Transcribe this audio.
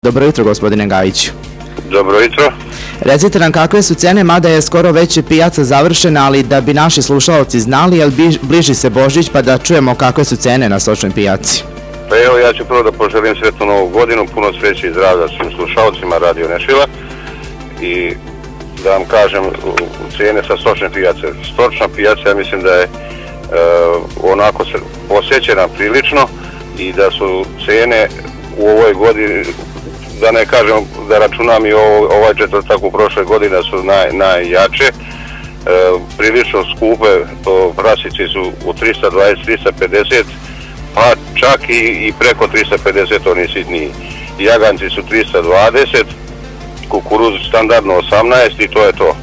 Dobro jutro, gospodine Gajiću. Dobro jutro. Recite nam kakve su cene, mada je skoro već pijaca završena, ali da bi naši slušalci znali, jer bliži se Božić, pa da čujemo kakve su cene na stočnoj pijaci. Pa evo, ja ću prvo da poželim sretnu novu godinu, puno sreće i zdravlja svim slušalcima Radio Nešila i da vam kažem cene sa stočne pijace. Stočna pijaca, ja mislim da je onako posjećena prilično i da su cene u ovoj godini, da ne kažem da računam i ovaj četvrtak u prošle godine su najjače, prilično skupe, prasice su u 320-350, pa čak i preko 350 oni sitniji. Jaganci su 320, kukuruz standardno 18 i to je to.